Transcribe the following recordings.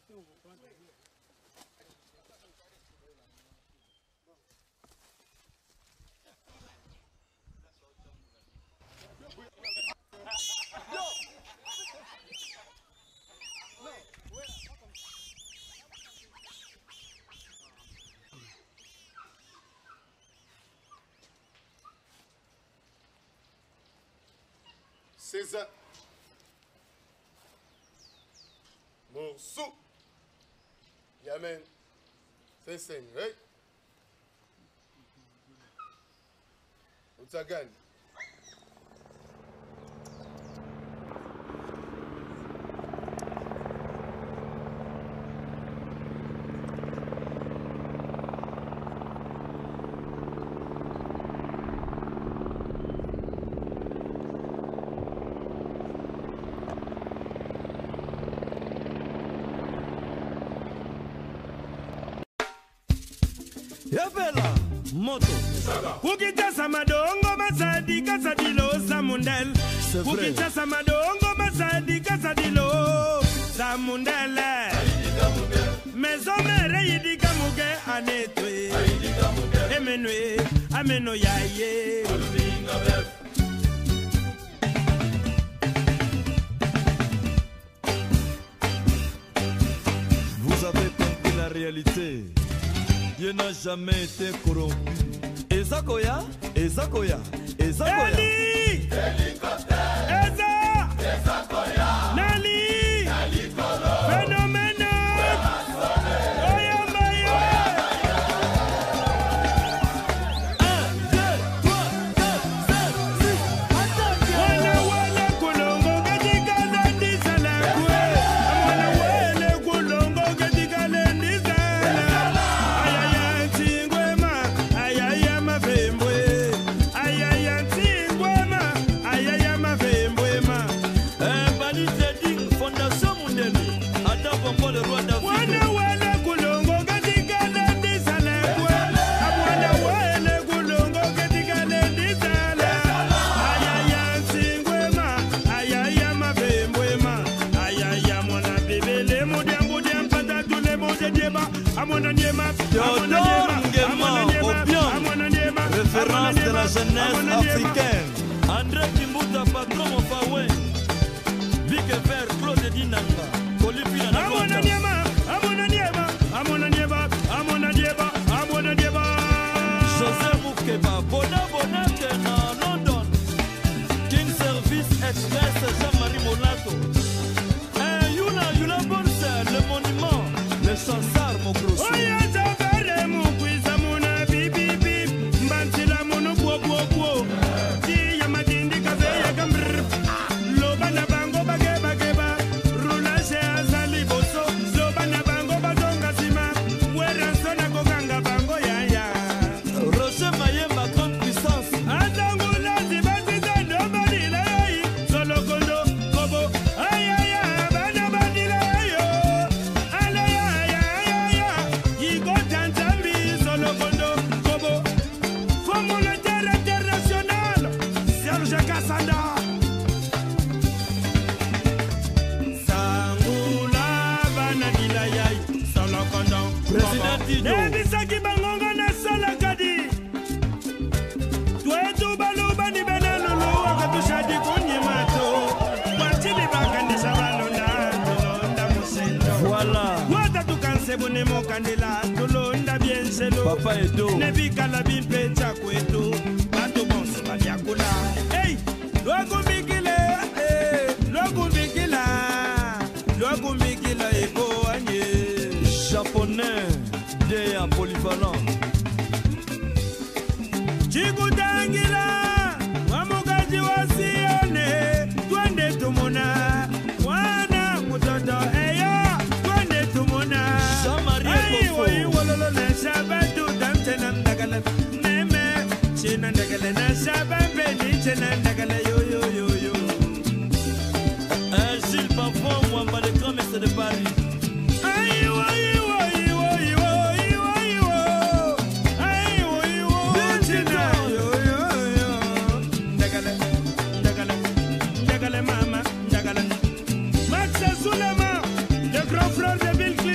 César. Moussou. Yamen. C'est hey. Utagani. Yabela moto Kukita samadongo masadi kasadilo samundel Kukita samadongo masadi kasadilo samundel Maison mere yidika muge anetwe Emenwe ameno yaye Vous avez compris la réalité. Dieu n'a jamais été corrompu. Ezakoya, Ezakoya, Ezakoya. Eli! Eza! Ezakoya! Nali! Phénomène! Oyambaye! 1, 2, 3, 4, 5, 6, attaque! Wana wale kulongo katika lendi salakwe. Wana wale kulongo katika lendi salakwe. Ayaya tingwema, ayaya mavembwe. Ayaya tingwema, ayaya mavembwe ma. Bali Trading Fondation Mundele. Adam Bombo le roi d'Afrique. Wana wale kulongo katika lendi salakwe. Wana wale kulongo katika lendi salakwe. Ayaya tingwema, ayaya mavembwe ma. Ayaya mwana bebele mudiambu diampata tule moje dieba. Amona niema, amona niema, Référence de la jeunesse africaine. André Kimbuta, patron of Awe. Vic Ver, Claude Dinanga. Colipina amona niema, amona niema, amona niema, amona niema, amona niema. José Moukeba, Bona Bonate na London. King Service Express, Jean-Marie Molato. Yula Bonse, le monument, le chansard Mokroso. Oya tabere mukwiza muna bibi bib, mbantila munu bo bo bo. Ti ya madindi kaze ya gamr. Loba na bango bage bage ba, rula she azali boso. Loba na bango bazonga sima, wera sona kokanga bango ya ya. Roger Mayemba, grande puissance. Azangula zibati zando badila yi, solo kondo kobo. Ay ay ay, bana badila yo. Ala ya ya ya ya, yigo tantambi solo kondo kobo. Formule international, Serge Kassanda. Sangula bana dila yai, solo kondo. Président Dido. Nebisaki bangonga na sala kadi. Tuetu baluba ni benelulu wakatushadi kunye mato. Wachili bakandisha balonda, tulonda musendo. Voilà. Wata tukansebu ne mokandela, tulonda bienselo. Papa Edo. Nebikala bimpe chakwetu, bato bonso badiakula. Hey, lwakumbikila eko anye. Japonais, Dea polyvalent. Chikutangila wamukaji wasione twende tumuna wana mutoto eyo twende tumuna Jean-Marie Kofo. iwololo na shabatu damtena ndagala meme china ndagala na shabambe ni china ndagala yo yo yo yo. Gilles Pavon, Mwamba le grand maître de Paris. Aïwo, iwo, iwo, iwo, iwo, iwo. Aïwo, iwo, china yo yo yo. Ndagala, ndagala, ndagala mama, ndagala. Max Soulema, le grand frère de Bill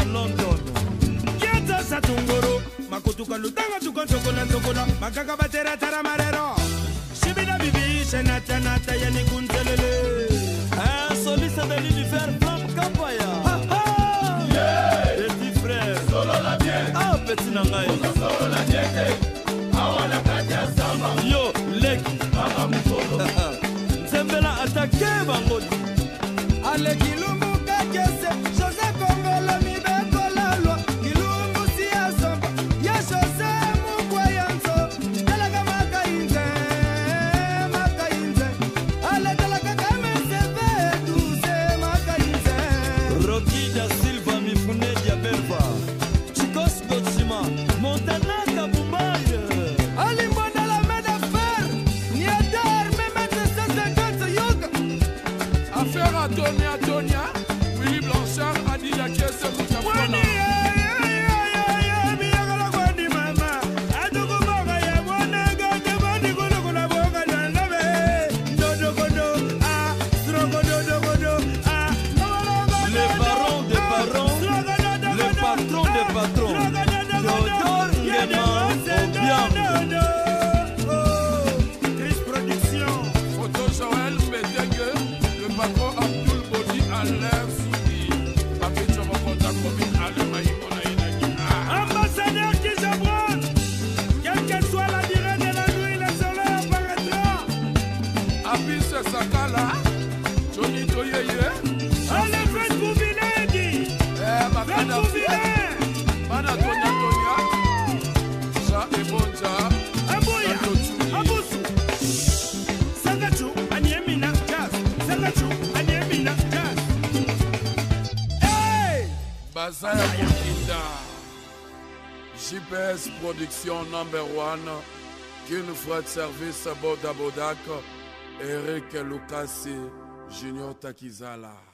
London. Kieta Satungoro, Makotuka Lutanga Tukontokola Tokola, Makaka Batera Taramarero, Shibina Bibi, Senata Yani Kuntelele. Un soliste de l'univers, Flam Kapaya. Petit frère, ah petit Nangaï. Yo, Leki, Zembela attaqué Bangodi. Aleki Lumbu Kakese, José Kongolo Mibeko Lalo, Kilumbu Siaso, Ya José Mukwayanzo, Talaga Makainze, Ale Talaga Kamese Douce Makainze. Rocky da Silva Mifune Diabelva, Chicos Gotsima, Montana Kabumbaye. Ali Mbonda la main d'affaires, Niadar, Mehmet 150 Yoga. Affaire à Tonia, Willy Blanchard a dit la caisse de Moutafana. Les barons des barons, les patrons des patrons. Théodore Nguema Obiang. Chris Production. Photo Joël Bédégue, le patron Abdul Bodi à l'air soudi. Papi Tchomokota commune à l'Emaï. Ambassadeur qui s'abronne. Quelle qu'elle soit la durée de la nuit, le soleil apparaîtra. Abis Sakala, Johnny Toyeye. Allez, faites vous Vinedi. Faites vous Vinedi. Mana Tonia, Ça et Bonja. Abouya, Aboussou. Sangachou, Aniemina, Jazz. Sangachou, Aniemina, Jazz. Hey! Bazaya Moukinda. JPS Production #1. Qu'une fois de service Boda Bodak. Eric Lucasi Junior Takizala.